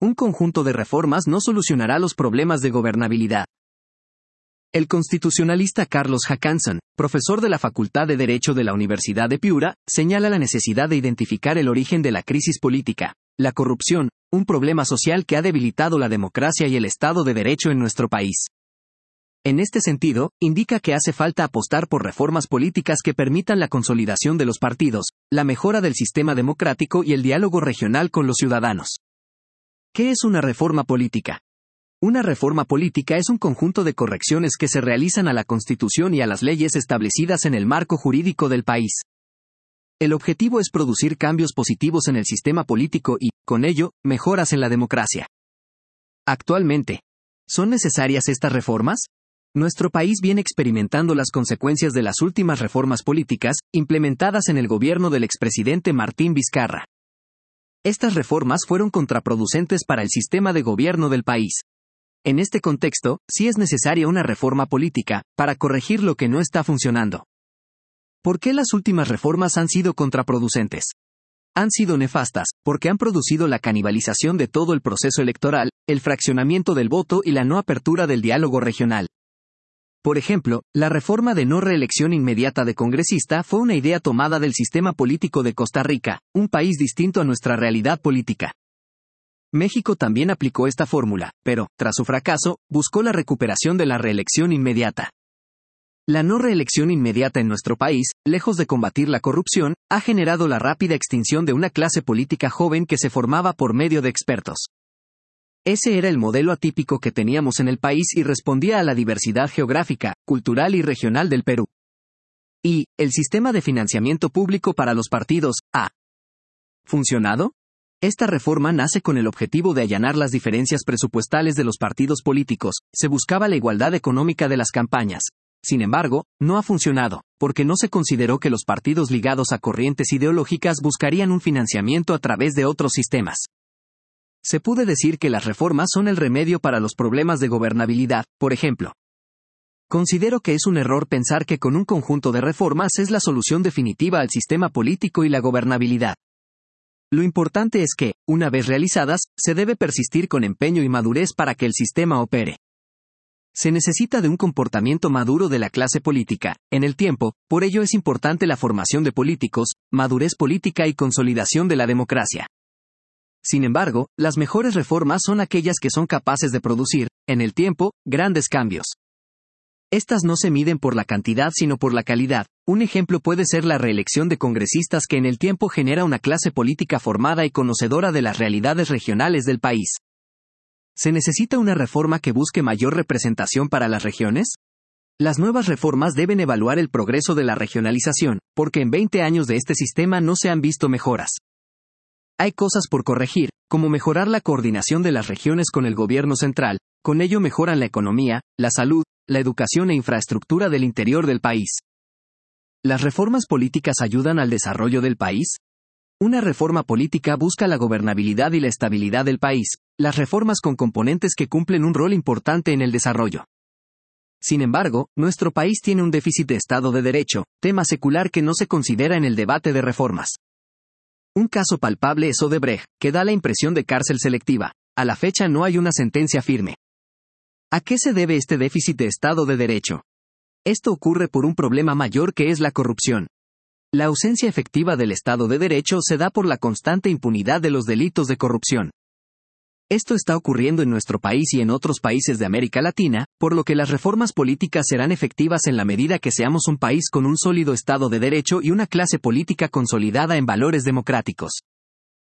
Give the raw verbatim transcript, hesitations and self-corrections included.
Un conjunto de reformas no solucionará los problemas de gobernabilidad. El constitucionalista Carlos Hackanson, profesor de la Facultad de Derecho de la Universidad de Piura, señala la necesidad de identificar el origen de la crisis política, la corrupción, un problema social que ha debilitado la democracia y el Estado de Derecho en nuestro país. En este sentido, indica que hace falta apostar por reformas políticas que permitan la consolidación de los partidos, la mejora del sistema democrático y el diálogo regional con los ciudadanos. ¿Qué es una reforma política? Una reforma política es un conjunto de correcciones que se realizan a la Constitución y a las leyes establecidas en el marco jurídico del país. El objetivo es producir cambios positivos en el sistema político y, con ello, mejoras en la democracia. Actualmente, ¿son necesarias estas reformas? Nuestro país viene experimentando las consecuencias de las últimas reformas políticas, implementadas en el gobierno del expresidente Martín Vizcarra. Estas reformas fueron contraproducentes para el sistema de gobierno del país. En este contexto, sí es necesaria una reforma política, para corregir lo que no está funcionando. ¿Por qué las últimas reformas han sido contraproducentes? Han sido nefastas, porque han producido la canibalización de todo el proceso electoral, el fraccionamiento del voto y la no apertura del diálogo regional. Por ejemplo, la reforma de no reelección inmediata de congresista fue una idea tomada del sistema político de Costa Rica, un país distinto a nuestra realidad política. México también aplicó esta fórmula, pero, tras su fracaso, buscó la recuperación de la reelección inmediata. La no reelección inmediata en nuestro país, lejos de combatir la corrupción, ha generado la rápida extinción de una clase política joven que se formaba por medio de expertos. Ese era el modelo atípico que teníamos en el país y respondía a la diversidad geográfica, cultural y regional del Perú. Y, el sistema de financiamiento público para los partidos, ¿ha funcionado? Esta reforma nace con el objetivo de allanar las diferencias presupuestales de los partidos políticos, se buscaba la igualdad económica de las campañas. Sin embargo, no ha funcionado, porque no se consideró que los partidos ligados a corrientes ideológicas buscarían un financiamiento a través de otros sistemas. Se puede decir que las reformas son el remedio para los problemas de gobernabilidad, por ejemplo. Considero que es un error pensar que con un conjunto de reformas es la solución definitiva al sistema político y la gobernabilidad. Lo importante es que, una vez realizadas, se debe persistir con empeño y madurez para que el sistema opere. Se necesita de un comportamiento maduro de la clase política, en el tiempo, por ello es importante la formación de políticos, madurez política y consolidación de la democracia. Sin embargo, las mejores reformas son aquellas que son capaces de producir, en el tiempo, grandes cambios. Estas no se miden por la cantidad sino por la calidad. Un ejemplo puede ser la reelección de congresistas que en el tiempo genera una clase política formada y conocedora de las realidades regionales del país. ¿Se necesita una reforma que busque mayor representación para las regiones? Las nuevas reformas deben evaluar el progreso de la regionalización, porque en veinte años de este sistema no se han visto mejoras. Hay cosas por corregir, como mejorar la coordinación de las regiones con el gobierno central, con ello mejoran la economía, la salud, la educación e infraestructura del interior del país. ¿Las reformas políticas ayudan al desarrollo del país? Una reforma política busca la gobernabilidad y la estabilidad del país, las reformas con componentes que cumplen un rol importante en el desarrollo. Sin embargo, nuestro país tiene un déficit de Estado de Derecho, tema secular que no se considera en el debate de reformas. Un caso palpable es Odebrecht, que da la impresión de cárcel selectiva. A la fecha no hay una sentencia firme. ¿A qué se debe este déficit de Estado de Derecho? Esto ocurre por un problema mayor que es la corrupción. La ausencia efectiva del Estado de Derecho se da por la constante impunidad de los delitos de corrupción. Esto está ocurriendo en nuestro país y en otros países de América Latina, por lo que las reformas políticas serán efectivas en la medida que seamos un país con un sólido Estado de Derecho y una clase política consolidada en valores democráticos.